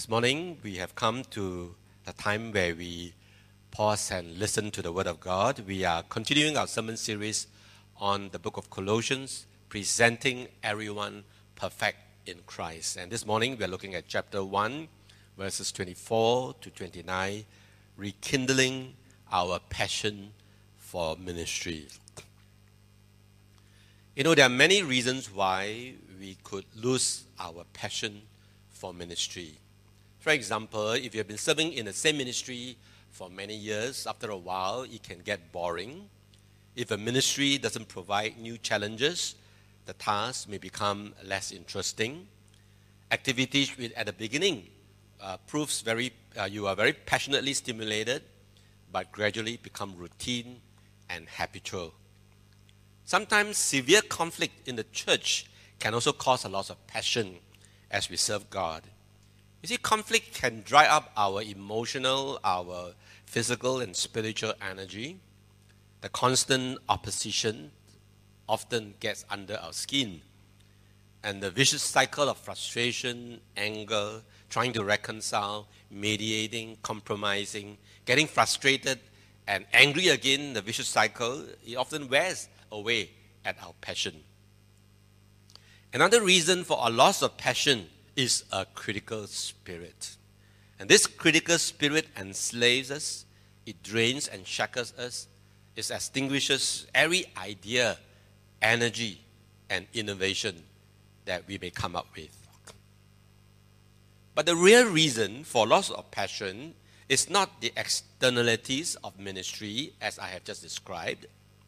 This morning, we have come to the time where we pause and listen to the Word of God. We are continuing our sermon series on the book of Colossians, presenting everyone perfect in Christ. And this morning, we are looking at chapter 1, verses 24 to 29, rekindling our passion for ministry. You know, there are many reasons why we could lose our passion for ministry. For example, if you have been serving in the same ministry for many years, after a while, it can get boring. If a ministry doesn't provide new challenges, the task may become less interesting. Activities at the beginning you are very passionately stimulated, but gradually become routine and habitual. Sometimes severe conflict in the church can also cause a loss of passion as we serve God. You see, conflict can dry up our emotional, our physical and spiritual energy. The constant opposition often gets under our skin. And the vicious cycle of frustration, anger, trying to reconcile, mediating, compromising, getting frustrated and angry again, the vicious cycle, it often wears away at our passion. Another reason for a loss of passion is a critical spirit. And this critical spirit enslaves us, it drains and shackles us, it extinguishes every idea, energy, and innovation that we may come up with. But the real reason for loss of passion is not the externalities of ministry, as I have just described.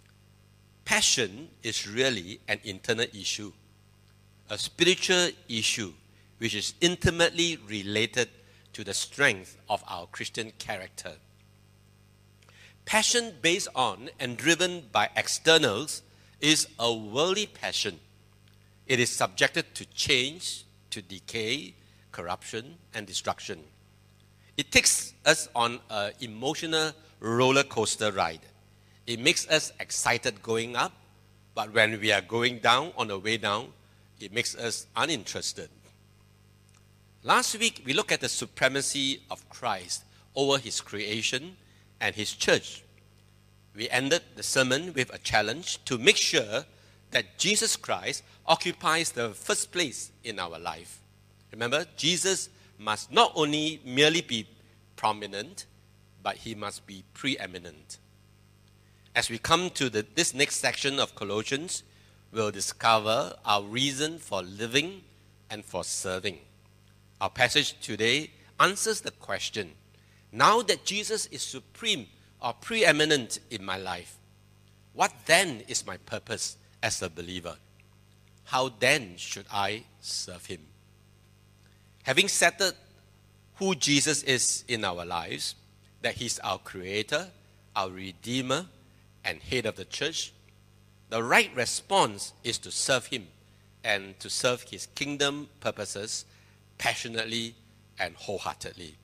Passion is really an internal issue, a spiritual issue, which is intimately related to the strength of our Christian character. Passion based on and driven by externals is a worldly passion. It is subjected to change, to decay, corruption, and destruction. It takes us on an emotional roller coaster ride. It makes us excited going up, but when we are going down, on the way down, it makes us uninterested. Last week, we looked at the supremacy of Christ over his creation and his church. We ended the sermon with a challenge to make sure that Jesus Christ occupies the first place in our life. Remember, Jesus must not only merely be prominent, but he must be preeminent. As we come to this next section of Colossians, we'll discover our reason for living and for serving. Our passage today answers the question, now that Jesus is supreme or preeminent in my life, what then is my purpose as a believer? How then should I serve him? Having settled who Jesus is in our lives, that he's our creator, our redeemer, and head of the church, the right response is to serve him and to serve his kingdom purposes passionately and wholeheartedly.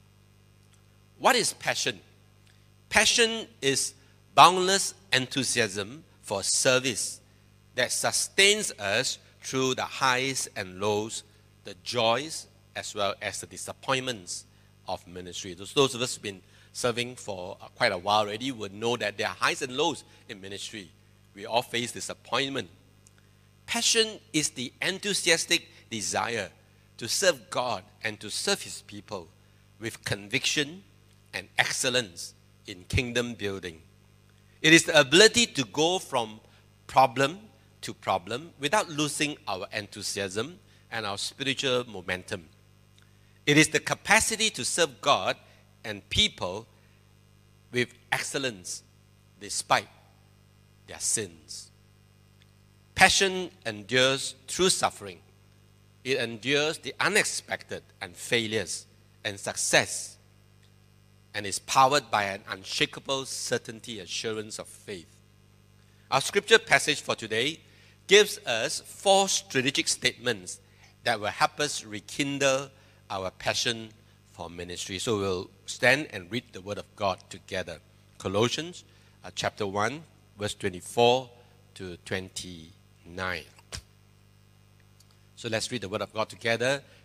What is passion? Passion is boundless enthusiasm for service that sustains us through the highs and lows, the joys as well as the disappointments of ministry. Those of us who've been serving for quite a while already would know that there are highs and lows in ministry. We all face disappointment. Passion is the enthusiastic desire to serve God and to serve his people with conviction and excellence in kingdom building. It is the ability to go from problem to problem without losing our enthusiasm and our spiritual momentum. It is the capacity to serve God and people with excellence despite their sins. Passion endures through suffering. It endures the unexpected and failures and success, and is powered by an unshakable certainty, assurance of faith. Our scripture passage for today gives us 4 strategic statements that will help us rekindle our passion for ministry. So we'll stand and read the word of God together. Colossians chapter 1, verse 24 to 29. So let's read the word of God together.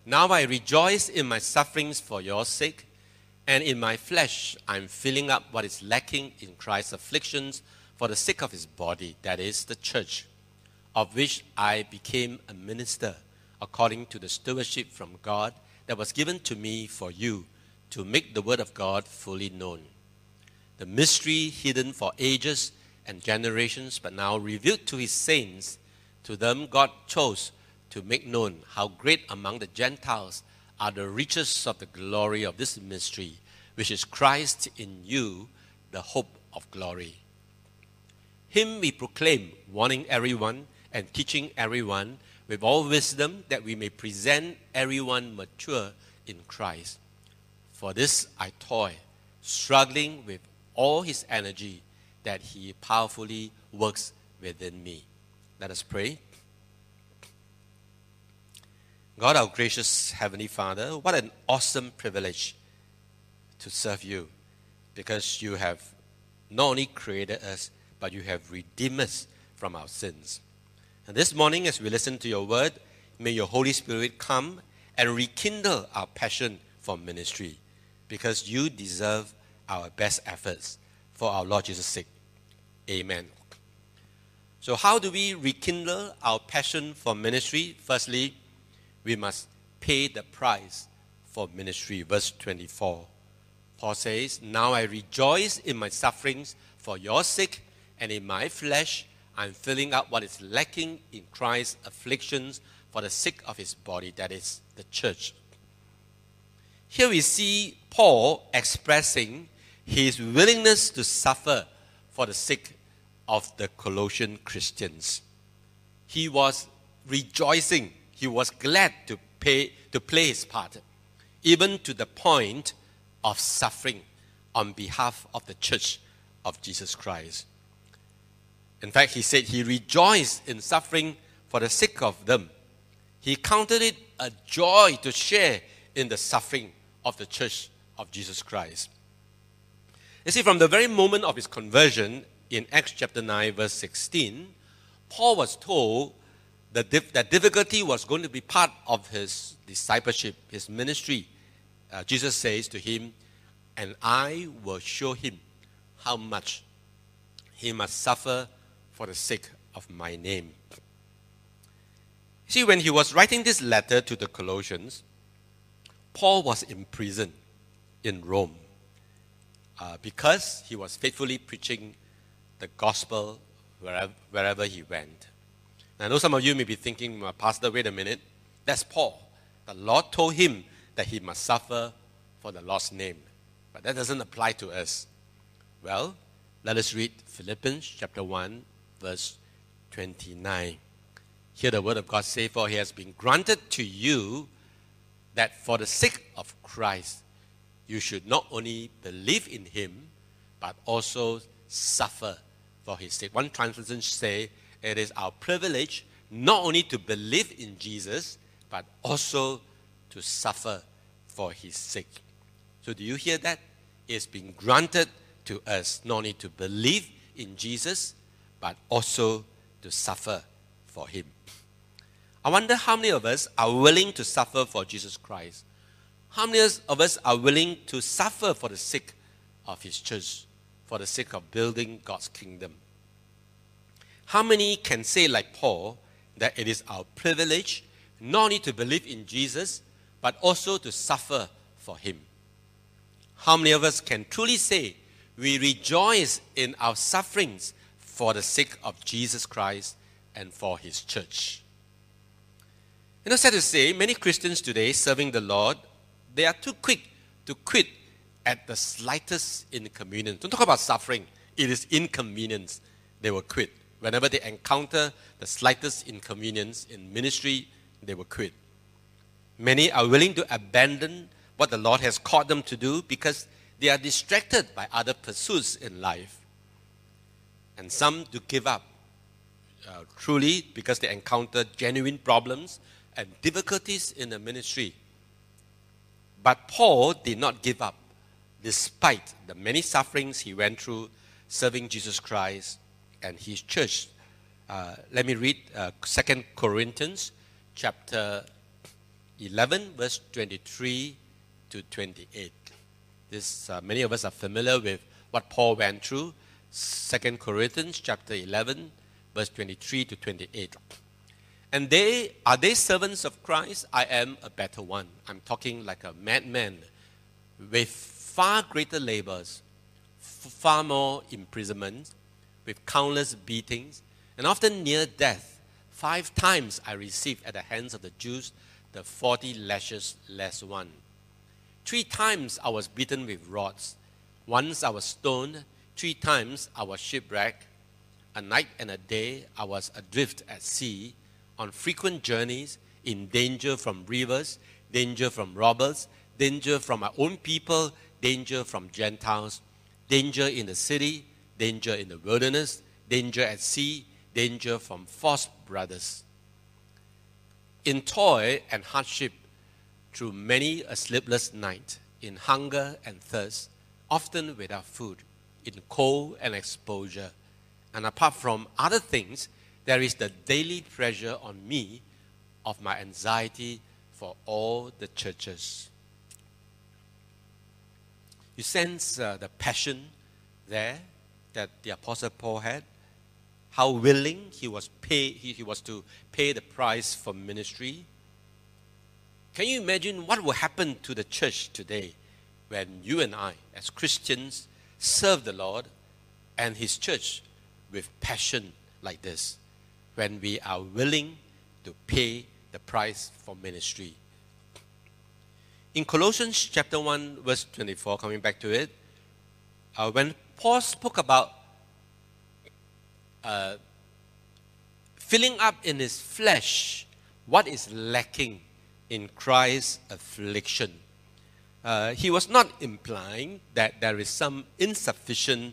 Now I rejoice in my sufferings for your sake, and in my flesh I'm filling up what is lacking in Christ's afflictions for the sake of his body, that is, the church, of which I became a minister, according to the stewardship from God that was given to me for you, to make the word of God fully known. The mystery hidden for ages and generations, but now revealed to his saints. To them God chose to make known how great among the Gentiles are the riches of the glory of this mystery, which is Christ in you, the hope of glory. Him we proclaim, warning everyone and teaching everyone with all wisdom, that we may present everyone mature in Christ. For this I toil, struggling with all his energy, that he powerfully works within me. Let us pray. God, our gracious Heavenly Father, what an awesome privilege to serve you, because you have not only created us, but you have redeemed us from our sins. And this morning, as we listen to your word, may your Holy Spirit come and rekindle our passion for ministry, because you deserve our best efforts for our Lord Jesus' sake. Amen. So how do we rekindle our passion for ministry? Firstly, we must pay the price for ministry. Verse 24. Paul says, Now I rejoice in my sufferings for your sake, and in my flesh I'm filling up what is lacking in Christ's afflictions for the sake of his body, that is, the church. Here we see Paul expressing his willingness to suffer for the sake of the Colossian Christians. He was rejoicing. He was glad to play his part, even to the point of suffering on behalf of the church of Jesus Christ. In fact, he said he rejoiced in suffering for the sake of them. He counted it a joy to share in the suffering of the church of Jesus Christ. You see, from the very moment of his conversion in Acts chapter 9, verse 16, Paul was told that difficulty was going to be part of his discipleship, his ministry. Jesus says to him, and I will show him how much he must suffer for the sake of my name. See, when he was writing this letter to the Colossians, Paul was in prison in Rome because he was faithfully preaching the gospel wherever he went. I know some of you may be thinking, Pastor, wait a minute, that's Paul. The Lord told him that he must suffer for the Lord's name. But that doesn't apply to us. Well, let us read Philippians chapter 1, verse 29. Here the word of God says, For he has been granted to you that for the sake of Christ, you should not only believe in him, but also suffer for his sake. One translation says, it is our privilege not only to believe in Jesus, but also to suffer for his sake. So do you hear that? It's been granted to us not only to believe in Jesus, but also to suffer for him. I wonder how many of us are willing to suffer for Jesus Christ? How many of us are willing to suffer for the sake of his church, for the sake of building God's kingdom? How many can say, like Paul, that it is our privilege not only to believe in Jesus, but also to suffer for him? How many of us can truly say we rejoice in our sufferings for the sake of Jesus Christ and for his church? You know, sad to say, many Christians today serving the Lord, they are too quick to quit at the slightest inconvenience. Don't talk about suffering. It is inconvenience. They will quit. Whenever they encounter the slightest inconvenience in ministry, they will quit. Many are willing to abandon what the Lord has called them to do because they are distracted by other pursuits in life. And some do give up, truly because they encounter genuine problems and difficulties in the ministry. But Paul did not give up despite the many sufferings he went through serving Jesus Christ and his church. Let me read 2 Corinthians chapter 11, verse 23 to 28. This, many of us are familiar with what Paul went through. 2 Corinthians chapter 11, verse 23 to 28. And are they servants of Christ? I am a better one. I'm talking like a madman with far greater labors, far more imprisonment, with countless beatings, and often near death. 5 times I received at the hands of the Jews the 40 lashes less one. 3 times I was beaten with rods. Once I was stoned. 3 times I was shipwrecked. A night and a day I was adrift at sea, on frequent journeys, in danger from rivers, danger from robbers, danger from my own people, danger from Gentiles, danger in the city, danger in the wilderness, danger at sea, danger from false brothers. In toil and hardship, through many a sleepless night, in hunger and thirst, often without food, in cold and exposure. And apart from other things, there is the daily pressure on me of my anxiety for all the churches. You sense the passion there that the Apostle Paul had, how willing he was to pay the price for ministry. Can you imagine what will happen to the church today when you and I, as Christians, serve the Lord and His church with passion like this, when we are willing to pay the price for ministry? In Colossians chapter 1, verse 24, coming back to it, when Paul spoke about filling up in his flesh what is lacking in Christ's affliction, he was not implying that there is some insufficiency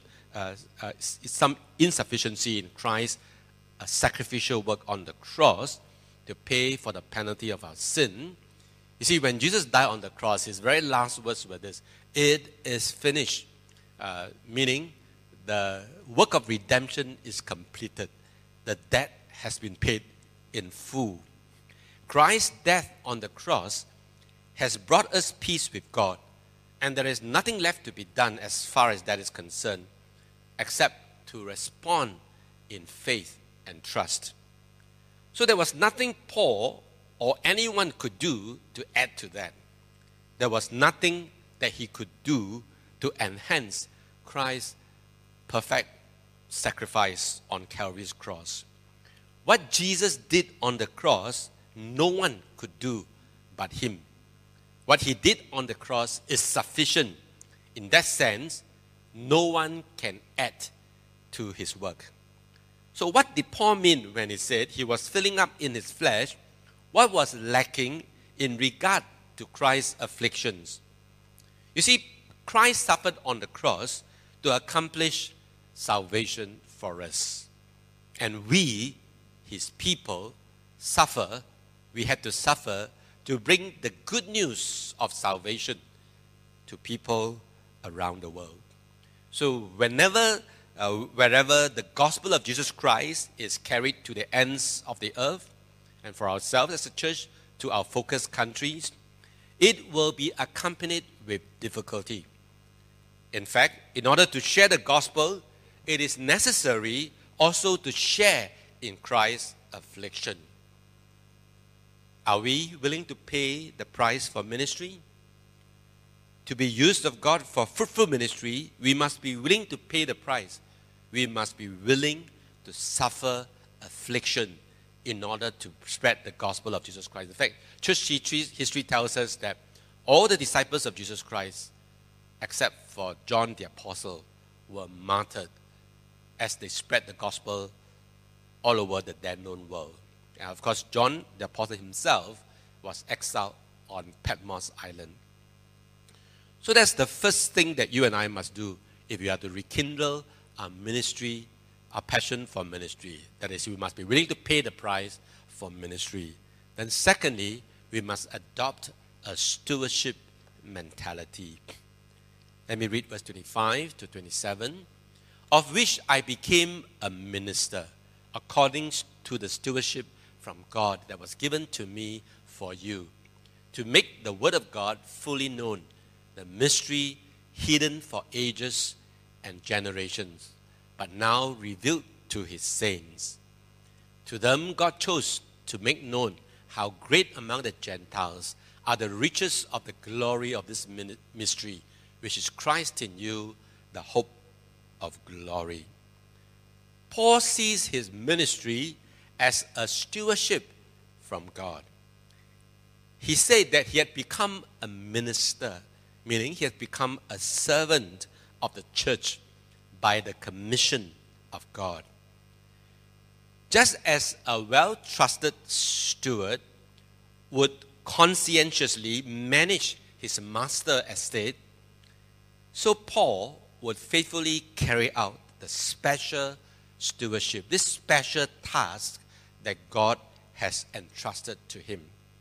in Christ's sacrificial work on the cross to pay for the penalty of our sin. You see, when Jesus died on the cross, his very last words were this: "It is finished," meaning the work of redemption is completed. The debt has been paid in full. Christ's death on the cross has brought us peace with God, and there is nothing left to be done as far as that is concerned, except to respond in faith and trust. So there was nothing Paul or anyone could do to add to that. There was nothing that he could do to enhance Christ's perfect sacrifice on Calvary's cross. What Jesus did on the cross, no one could do but him. What he did on the cross is sufficient. In that sense, no one can add to his work. So what did Paul mean when he said he was filling up in his flesh what was lacking in regard to Christ's afflictions? You see, Christ suffered on the cross to accomplish salvation for us. And we, his people, we had to suffer to bring the good news of salvation to people around the world. So wherever the gospel of Jesus Christ is carried to the ends of the earth, and for ourselves as a church to our focus countries, it will be accompanied with difficulty. In fact, in order to share the gospel, it is necessary also to share in Christ's affliction. Are we willing to pay the price for ministry? To be used of God for fruitful ministry, we must be willing to pay the price. We must be willing to suffer affliction in order to spread the gospel of Jesus Christ. In fact, church history tells us that all the disciples of Jesus Christ, except for John the Apostle, were martyred as they spread the gospel all over the then known world. And of course, John the Apostle himself was exiled on Patmos Island. So that's the first thing that you and I must do if we are to rekindle our ministry, our passion for ministry. That is, we must be willing to pay the price for ministry. Then secondly, we must adopt a stewardship mentality. Let me read verse 25 to 27. Of which I became a minister, according to the stewardship from God that was given to me for you, to make the Word of God fully known, the mystery hidden for ages and generations, but now revealed to his saints. To them God chose to make known how great among the Gentiles are the riches of the glory of this mystery, which is Christ in you, the hope of glory. Paul sees his ministry as a stewardship from God. He said that he had become a minister, meaning he had become a servant of the church by the commission of God. Just as a well-trusted steward would conscientiously manage his master estate, so Paul would faithfully carry out the special stewardship, this special task that God has entrusted to him.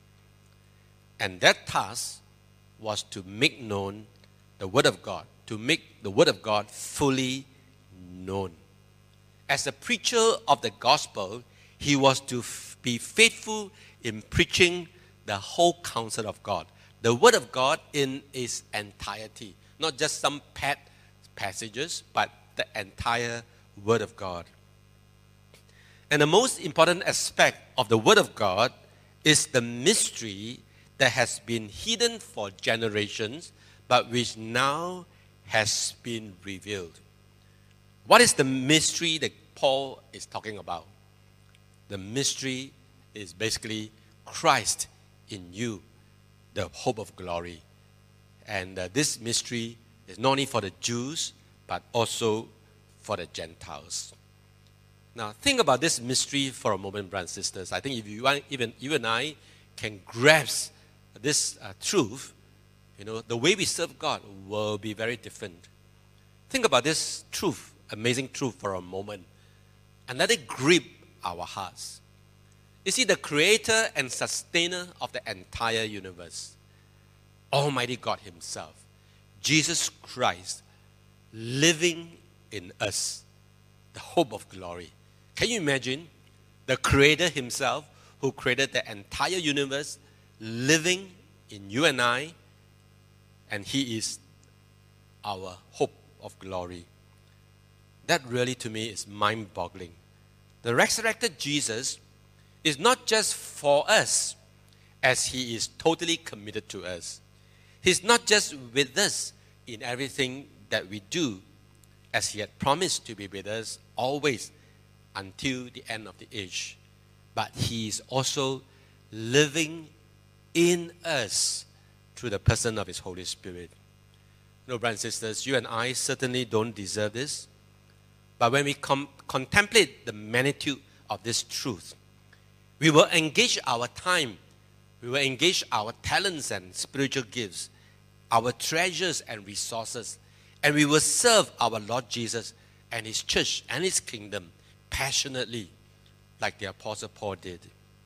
And that task was to make known the Word of God, to make the Word of God fully known. As a preacher of the gospel, he was to be faithful in preaching the whole counsel of God, the Word of God in its entirety, not just some pet passages, but the entire Word of God. And the most important aspect of the Word of God is the mystery that has been hidden for generations, but which now has been revealed. What is the mystery that Paul is talking about? The mystery is basically Christ in you, the hope of glory. And this mystery is not only for the Jews, but also for the Gentiles. Now, think about this mystery for a moment, brothers and sisters. I think if you want, even you and I can grasp this truth, the way we serve God will be very different. Think about this truth, amazing truth for a moment, and let it grip our hearts. You see, the creator and sustainer of the entire universe, Almighty God himself, Jesus Christ, living in us, the hope of glory. Can you imagine the creator himself, who created the entire universe, living in you and I, and he is our hope of glory? That really, to me, is mind-boggling. The resurrected Jesus is not just for us, as he is totally committed to us. He's not just with us in everything that we do, as he had promised to be with us always until the end of the age. But he is also living in us through the person of his Holy Spirit. Brothers and sisters, you and I certainly don't deserve this. But when we contemplate the magnitude of this truth, we will engage our time, we will engage our talents and spiritual gifts, our treasures and resources, and we will serve our Lord Jesus and his church and his kingdom passionately, like the Apostle Paul did.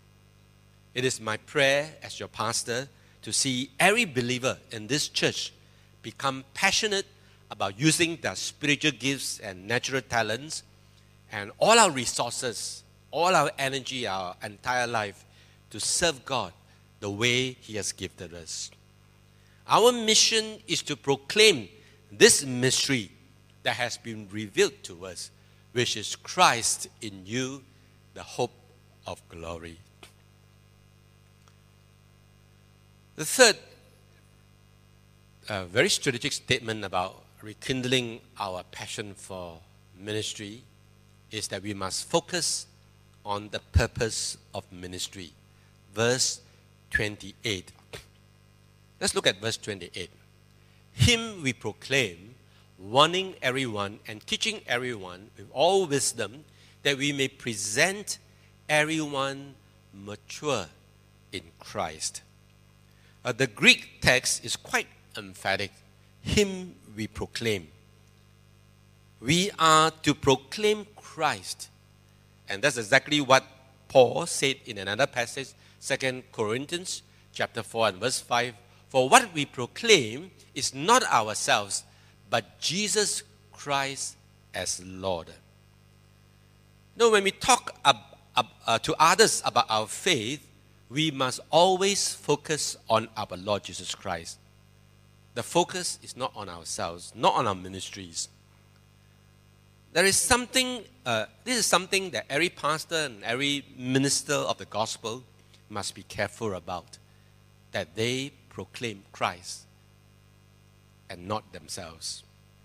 It is my prayer as your pastor to see every believer in this church become passionate about using their spiritual gifts and natural talents and all our resources, all our energy, our entire life to serve God the way he has gifted us. Our mission is to proclaim this mystery that has been revealed to us, which is Christ in you, the hope of glory. The third very strategic statement about rekindling our passion for ministry is that we must focus on the purpose of ministry. Verse 28. Let's look at verse 28. Him we proclaim, warning everyone and teaching everyone with all wisdom, that we may present everyone mature in Christ. The Greek text is quite emphatic. Him we proclaim. We are to proclaim Christ. And that's exactly what Paul said in another passage, 2 Corinthians chapter 4 and verse 5. For what we proclaim is not ourselves, but Jesus Christ as Lord. When we talk to others about our faith, we must always focus on our Lord Jesus Christ. The focus is not on ourselves, not on our ministries. There is something, this is something that every pastor and every minister of the gospel must be careful about, that they proclaim Christ and not themselves.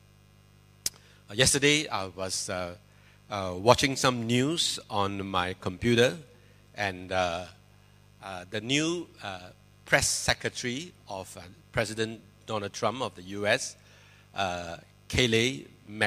Yesterday, I was watching some news on my computer, and the new press secretary of President Donald Trump of the U.S., Kayleigh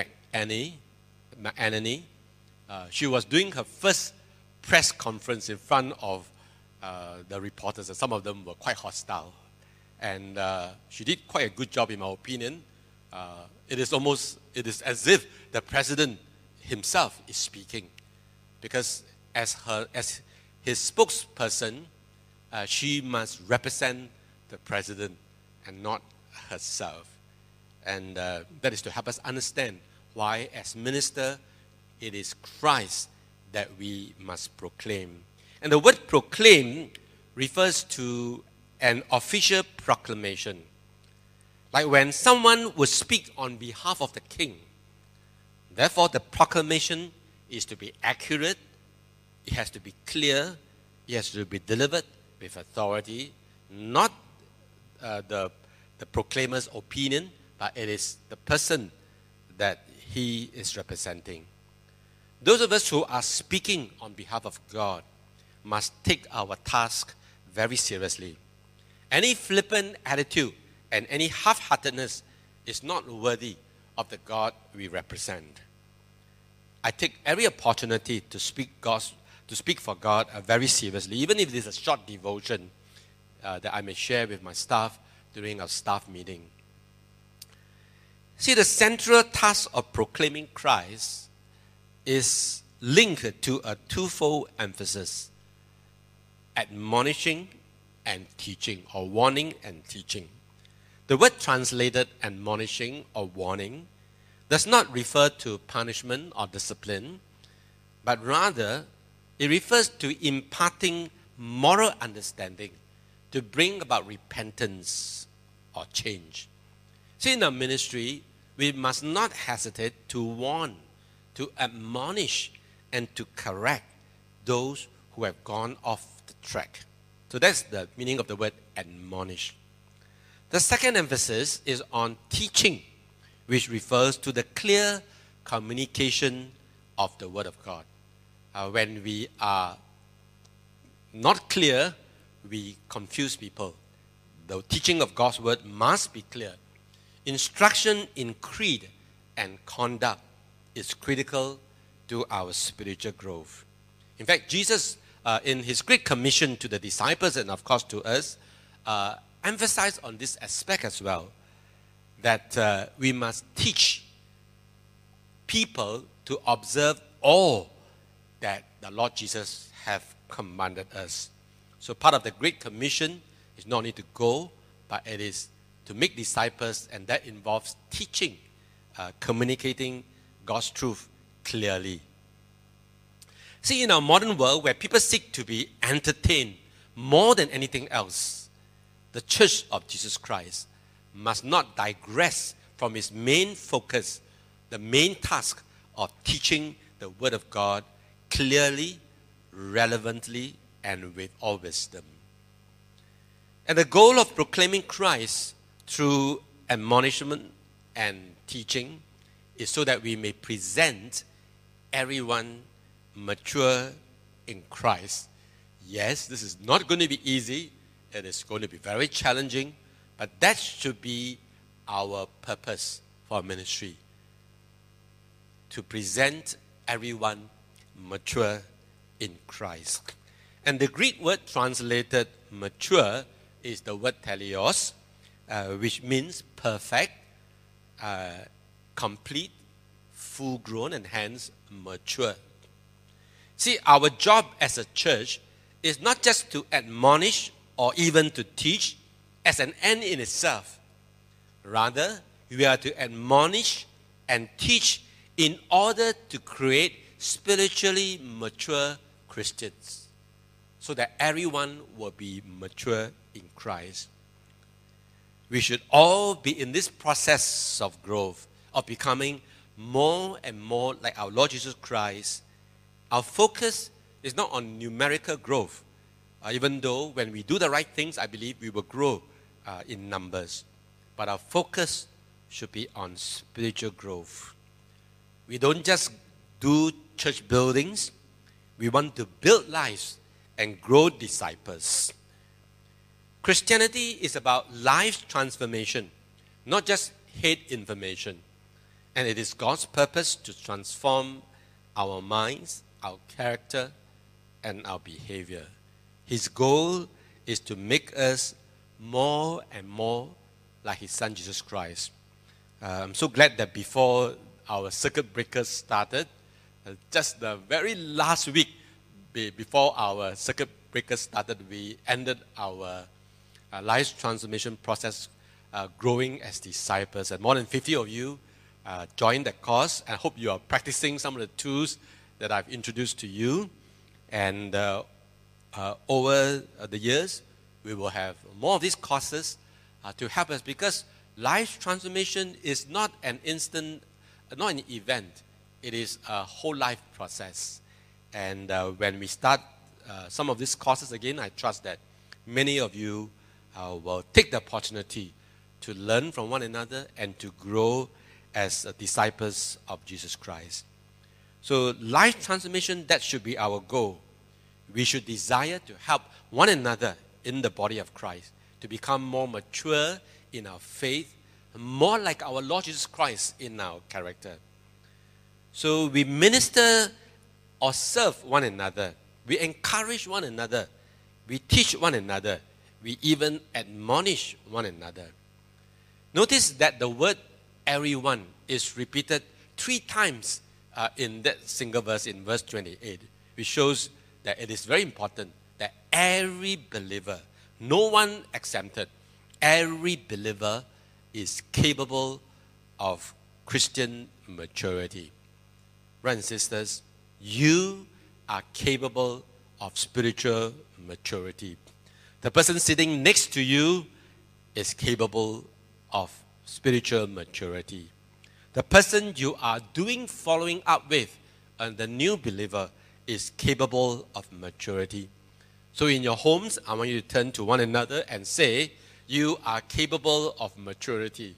McEnany, she was doing her first press conference in front of the reporters, and some of them were quite hostile. And she did quite a good job, in my opinion. It is as if the president himself is speaking, because as his spokesperson, she must represent the president and not herself. And that is to help us understand why, as minister, it is Christ that we must proclaim. And the word proclaim refers to an official proclamation. Like when someone would speak on behalf of the king. Therefore, the proclamation is to be accurate, it has to be clear, it has to be delivered with authority, not the proclaimer's opinion, but it is the person that he is representing. Those of us who are speaking on behalf of God must take our task very seriously. Any flippant attitude and any half-heartedness is not worthy of the God we represent. I take every opportunity to speak for God very seriously, even if it is a short devotion that I may share with my staff during our staff meeting. See, the central task of proclaiming Christ is linked to a twofold emphasis: admonishing and teaching, or warning and teaching. The word translated admonishing or warning does not refer to punishment or discipline, but rather it refers to imparting moral understanding to bring about repentance or change. See, in our ministry, we must not hesitate to warn, to admonish, and to correct those who have gone off the track. So that's the meaning of the word admonish. The second emphasis is on teaching, which refers to the clear communication of the Word of God. When we are not clear, we confuse people. The teaching of God's Word must be clear. Instruction in creed and conduct is critical to our spiritual growth. In fact, Jesus, in his Great Commission to the disciples and of course to us, emphasized on this aspect as well, that we must teach people to observe all that the Lord Jesus have commanded us. So part of the Great Commission is not only to go, but it is to make disciples, and that involves teaching, communicating God's truth clearly. See, in our modern world where people seek to be entertained more than anything else, the Church of Jesus Christ must not digress from its main focus, the main task of teaching the Word of God clearly, relevantly, and with all wisdom. And the goal of proclaiming Christ through admonishment and teaching is so that we may present everyone mature in Christ. Yes, this is not going to be easy. It is going to be very challenging, but that should be our purpose for ministry, to present everyone mature in Christ. And the Greek word translated mature is the word teleos, which means perfect, complete, full-grown, and hence mature. See, our job as a church is not just to admonish or even to teach as an end in itself. Rather, we are to admonish and teach in order to create spiritually mature Christians. so that everyone will be mature in Christ. We should all be in this process of growth, of becoming more and more like our Lord Jesus Christ. Our focus is not on numerical growth, even though when we do the right things, I believe we will grow in numbers. But our focus should be on spiritual growth. We don't just do church buildings. We want to build lives and grow disciples. Christianity is about life transformation, not just head information. And it is God's purpose to transform our minds, our character, and our behavior. His goal is to make us more and more like His Son, Jesus Christ. I'm so glad that before our circuit breakers started, just the very last week before our circuit breakers started, we ended our life transformation process, growing as disciples. And more than 50 of you joined that course. I hope you are practicing some of the tools that I've introduced to you. And over the years, we will have more of these courses to help us, because life transformation is not an instant, not an event. It is a whole life process. And when we start some of these courses again, I trust that many of you will take the opportunity to learn from one another and to grow as disciples of Jesus Christ. So life transformation, that should be our goal. We should desire to help one another in the body of Christ to become more mature in our faith, more like our Lord Jesus Christ in our character. So we minister or serve one another. We encourage one another. We teach one another. We even admonish one another. Notice that the word everyone is repeated 3 times in that single verse, in verse 28, which shows that it is very important that every believer, no one exempted, every believer is capable of Christian maturity. Brothers and sisters, you are capable of spiritual maturity. The person sitting next to you is capable of spiritual maturity. The person you are following up with, and the new believer, is capable of maturity. So in your homes, I want you to turn to one another and say, you are capable of maturity.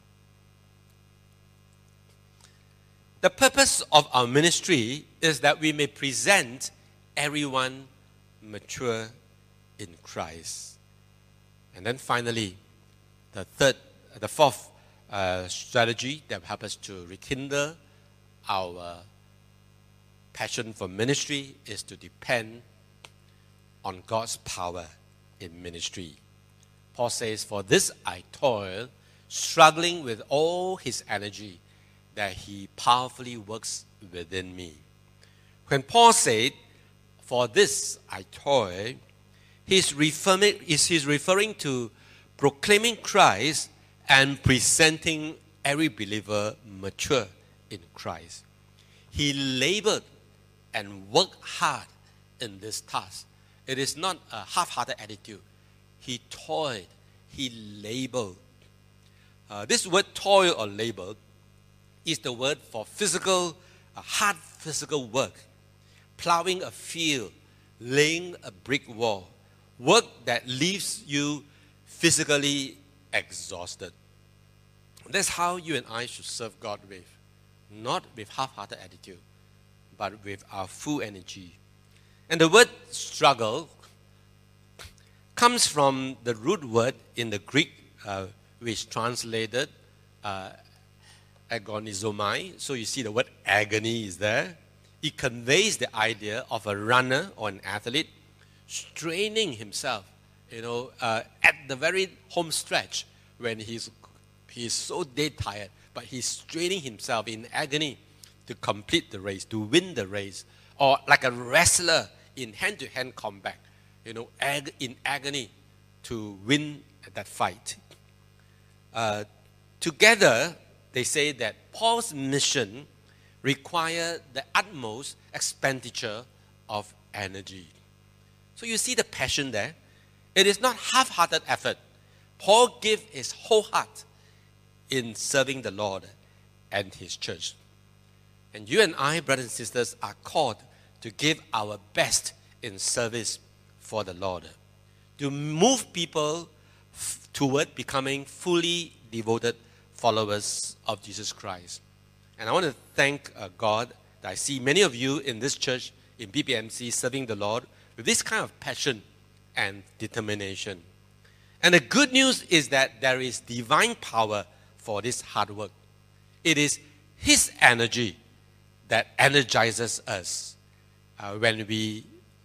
The purpose of our ministry is that we may present everyone mature in Christ. And then finally, the fourth strategy that will help us to rekindle our passion for ministry is to depend on God's power in ministry. Paul says, "For this I toil, struggling with all his energy, that he powerfully works within me." When Paul said, "For this I toil," he's referring to proclaiming Christ and presenting every believer mature in Christ. He labored and worked hard in this task. It is not a half-hearted attitude. He toiled, he labored. This word toil or labor is the word for physical, hard physical work. Plowing a field, laying a brick wall. Work that leaves you physically exhausted. That's how you and I should serve God with. Not with half-hearted attitude, but with our full energy. And the word struggle comes from the root word in the Greek, which translated agonizomai. So you see the word agony is there. It conveys the idea of a runner or an athlete straining himself, at the very home stretch when he's so dead tired, but he's straining himself in agony to complete the race, to win the race, or like a wrestler in hand-to-hand combat, in agony to win that fight. Together, they say that Paul's mission required the utmost expenditure of energy. So you see the passion there. It is not half-hearted effort. Paul gave his whole heart in serving the Lord and his church. And you and I, brothers and sisters, are called to give our best in service for the Lord, to move people toward becoming fully devoted followers of Jesus Christ. And I want to thank God that I see many of you in this church, in BPMC, serving the Lord with this kind of passion and determination. And the good news is that there is divine power for this hard work. It is His energy that energizes us when we,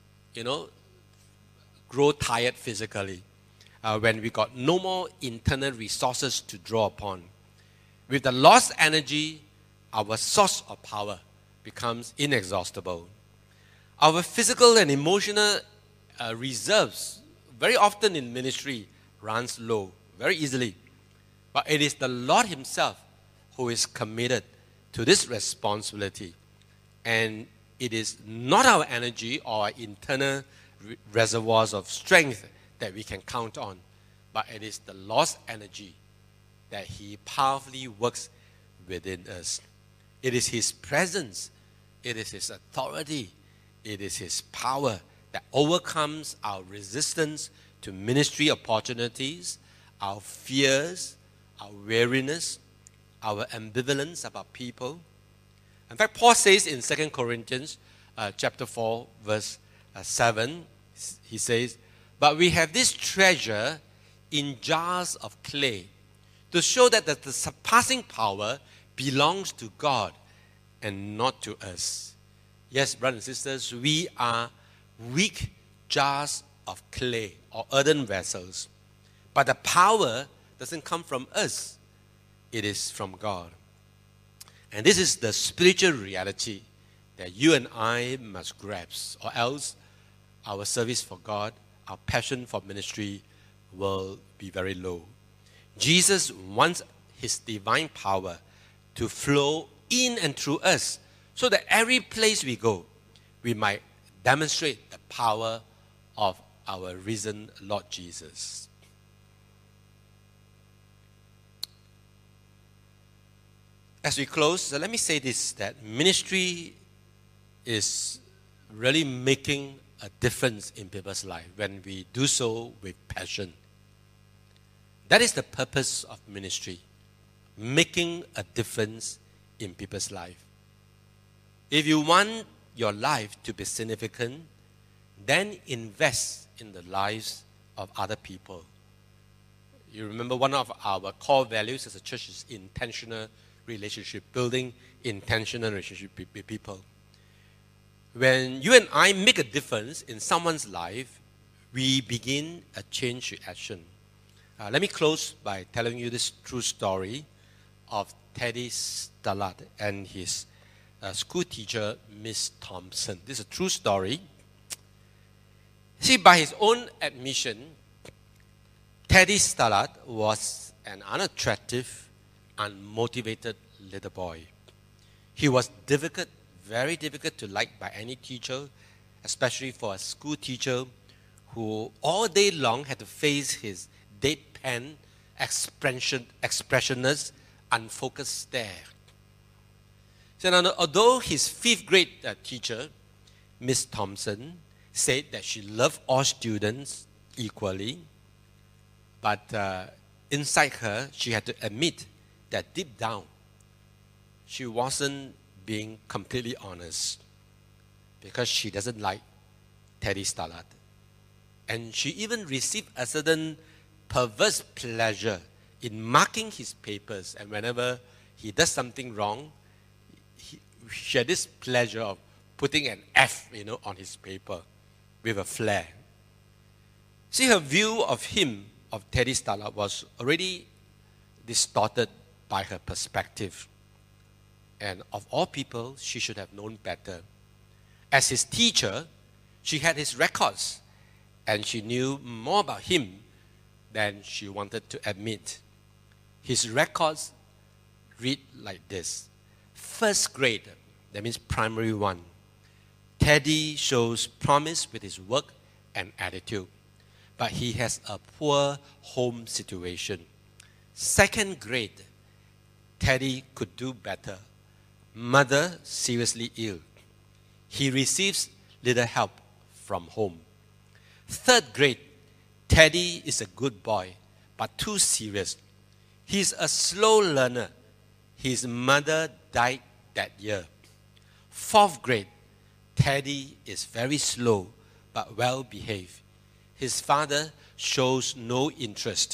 grow tired physically, when we got no more internal resources to draw upon. With the lost energy, our source of power becomes inexhaustible. Our physical and emotional reserves, very often in ministry, runs low very easily. But it is the Lord Himself who is committed to this responsibility. And it is not our energy or our internal reservoirs of strength that we can count on, but it is the lost energy that He powerfully works within us. It is His presence, it is His authority, it is His power that overcomes our resistance to ministry opportunities, our fears, our weariness, our ambivalence about people. In fact, Paul says in 2 Corinthians chapter 4, verse 7, he says, "But we have this treasure in jars of clay to show that the surpassing power belongs to God and not to us." Yes, brothers and sisters, we are weak jars of clay or earthen vessels. But the power doesn't come from us. It is from God. And this is the spiritual reality that you and I must grasp, or else our service for God, our passion for ministry will be very low. Jesus wants His divine power to flow in and through us so that every place we go, we might demonstrate the power of our risen Lord Jesus. As we close, let me say this, that ministry is really making a difference in people's life when we do so with passion. That is the purpose of ministry, making a difference in people's life. If you want your life to be significant, then invest in the lives of other people. You remember one of our core values as a church is intentional relationship, building intentional relationship with people. When you and I make a difference in someone's life, we begin a change action. Let me close by telling you this true story of Teddy Stallard and his school teacher, Miss Thompson. This is a true story. See, by his own admission, Teddy Stallard was an unattractive, unmotivated little boy. He was difficult, very difficult to like by any teacher, especially for a school teacher who all day long had to face his deadpan, expressionless, unfocused stare. So now, although his fifth grade teacher, Miss Thompson, said that she loved all students equally, but inside her, she had to admit that deep down, she wasn't being completely honest because she doesn't like Teddy Stallard. And she even received a certain perverse pleasure in marking his papers. And whenever he does something wrong, she had this pleasure of putting an F, on his paper with a flare. See, her view of him, of Teddy Stallard, was already distorted by her perspective. And of all people, she should have known better. As his teacher, she had his records, and she knew more about him than she wanted to admit. His records read like this. First grade, that means primary one. Teddy shows promise with his work and attitude, but he has a poor home situation. Second grade, Teddy could do better. Mother seriously ill. He receives little help from home. Third grade, Teddy is a good boy, but too serious. He's a slow learner. His mother died that year. Fourth grade, Teddy is very slow, but well behaved. His father shows no interest.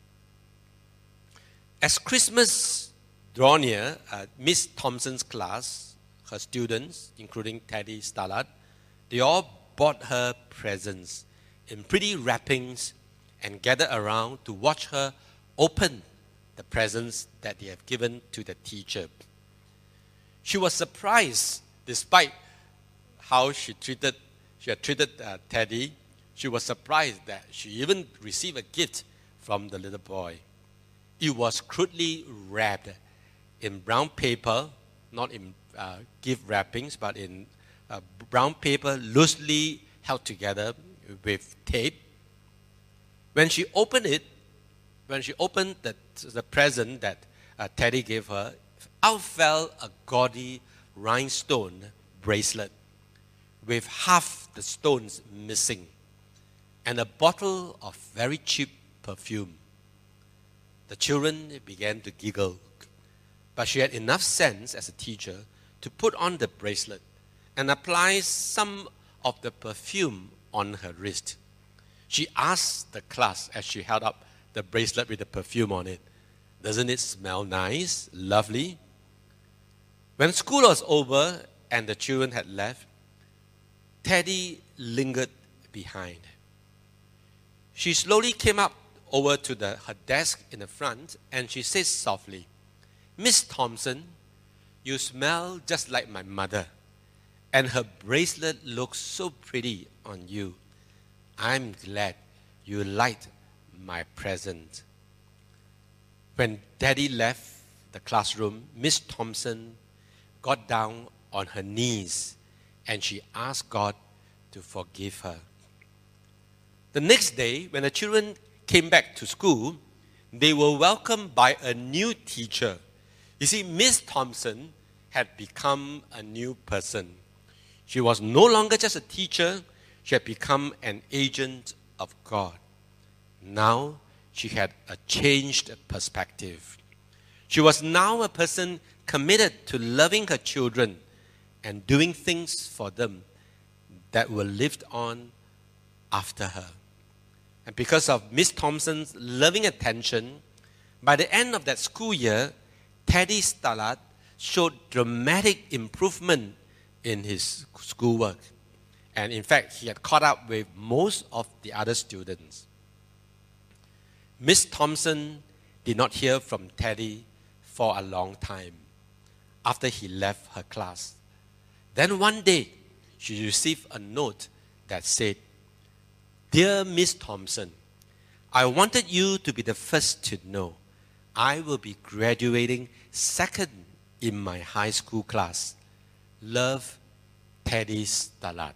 As Christmas draw near, Miss Thompson's class, her students, including Teddy Stallard, they all bought her presents in pretty wrappings and gathered around to watch her open the presents that they have given to the teacher. She was surprised, despite how she had treated Teddy. She was surprised that she even received a gift from the little boy. It was crudely wrapped in brown paper, not in gift wrappings, but in brown paper loosely held together with tape. When she opened the present that Teddy gave her, out fell a gaudy rhinestone bracelet with half the stones missing and a bottle of very cheap perfume. The children began to giggle, but she had enough sense as a teacher to put on the bracelet and apply some of the perfume on her wrist. She asked the class as she held up the bracelet with the perfume on it, "Doesn't it smell nice, lovely?" When school was over and the children had left, Teddy lingered behind. She slowly came up over to her desk in the front and she said softly, "Miss Thompson, you smell just like my mother, and her bracelet looks so pretty on you. I'm glad you liked my present." When Teddy left the classroom, Miss Thompson got down on her knees and she asked God to forgive her. The next day, when the children came back to school, they were welcomed by a new teacher. You see, Miss Thompson had become a new person. She was no longer just a teacher, she had become an agent of God. Now, she had a changed perspective. She was now a person committed to loving her children and doing things for them that will live on after her. And because of Miss Thompson's loving attention, by the end of that school year, Teddy Stallard showed dramatic improvement in his schoolwork. And in fact, he had caught up with most of the other students. Miss Thompson did not hear from Teddy for a long time after he left her class. Then one day, she received a note that said, "Dear Miss Thompson, I wanted you to be the first to know I will be graduating second in my high school class. Love, Teddy Stallard."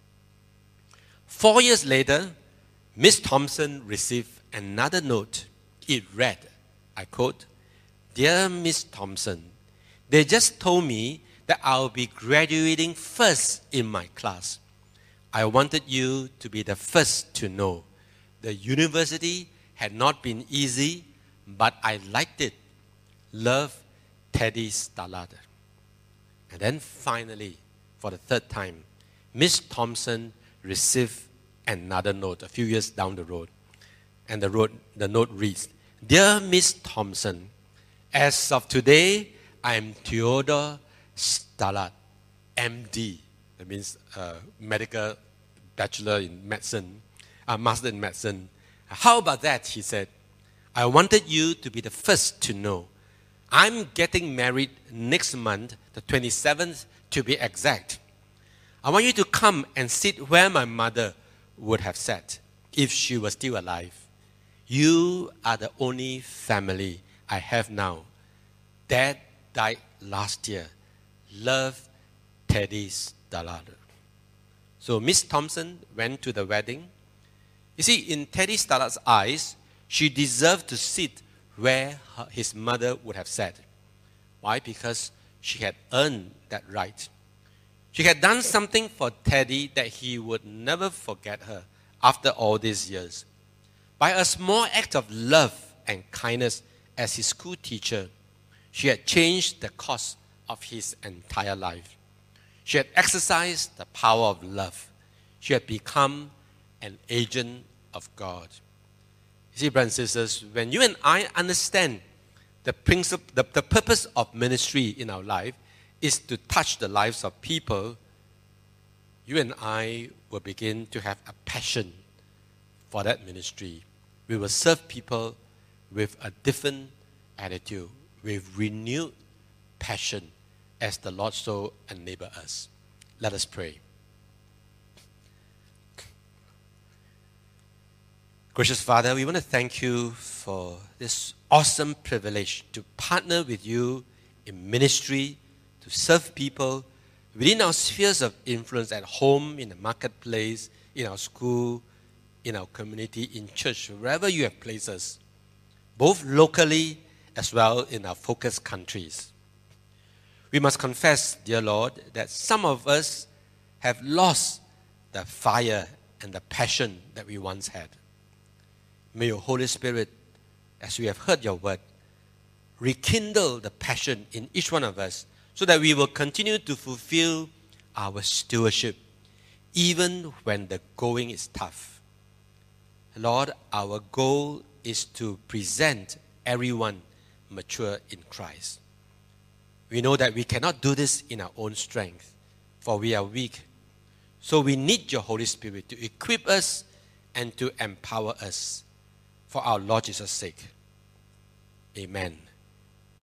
4 years later, Miss Thompson received another note. It read, I quote, "Dear Miss Thompson, they just told me that I'll be graduating first in my class. I wanted you to be the first to know. The university had not been easy, but I liked it. Love, Teddy Stallard." And then finally, for the third time, Miss Thompson received another note a few years down the road. And the note reads, "Dear Miss Thompson, as of today, I'm Theodore Stallard, MD." That means medical bachelor in medicine, master in medicine. "How about that?" he said. "I wanted you to be the first to know. I'm getting married next month, the 27th to be exact. I want you to come and sit where my mother would have sat if she was still alive. You are the only family I have now. Dad died last year. Love, Teddy Stallard." So Miss Thompson went to the wedding. You see, in Teddy Starlett's eyes, she deserved to sit where his mother would have sat. Why? Because she had earned that right. She had done something for Teddy that he would never forget her after all these years. By a small act of love and kindness as his school teacher, she had changed the course of his entire life. She had exercised the power of love. She had become an agent of God. You see, brothers and sisters, when you and I understand the purpose of ministry in our life is to touch the lives of people, you and I will begin to have a passion for that ministry. We will serve people with a different attitude, with renewed passion as the Lord so enable us. Let us pray. Gracious Father, we want to thank you for this awesome privilege to partner with you in ministry, to serve people within our spheres of influence at home, in the marketplace, in our school, in our community, in church, wherever you have placed us, both locally as well in our focus countries. We must confess, dear Lord, that some of us have lost the fire and the passion that we once had. May your Holy Spirit, as we have heard your word, rekindle the passion in each one of us so that we will continue to fulfill our stewardship even when the going is tough. Lord, our goal is to present everyone mature in Christ. We know that we cannot do this in our own strength, for we are weak. So we need your Holy Spirit to equip us and to empower us for our Lord Jesus' sake. Amen.